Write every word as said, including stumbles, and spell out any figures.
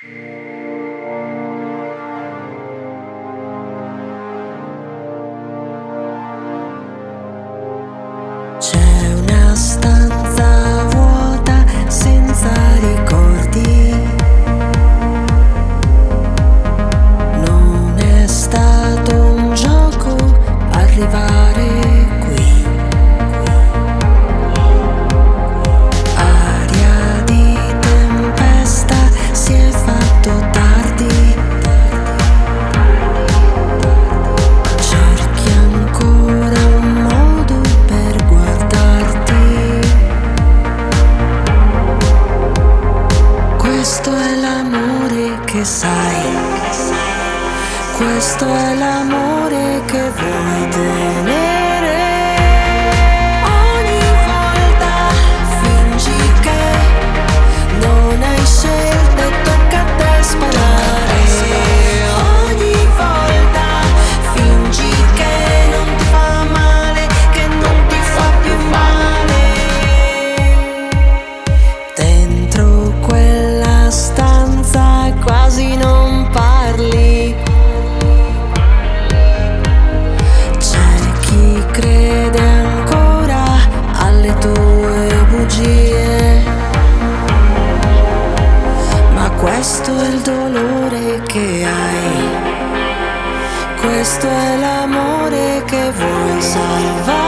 C'è una stanza vuota senza ricordi. Non è stato un gioco arrivare qui. Aria di tempesta, si è fatto tardi. Cerchi ancora un modo per guardarti. Questo è l'amore che sai, questo è l'amore che vuoi tenere. Ogni volta fingi che non hai scelta e tocca a te sparare. Ogni volta fingi che non ti fa male, che non ti fa più male. Dentro quella stanza quasi non parli. C'è chi crede ancora alle tue bugie, ma questo è il dolore che hai, questo è l'amore che vuoi salvare.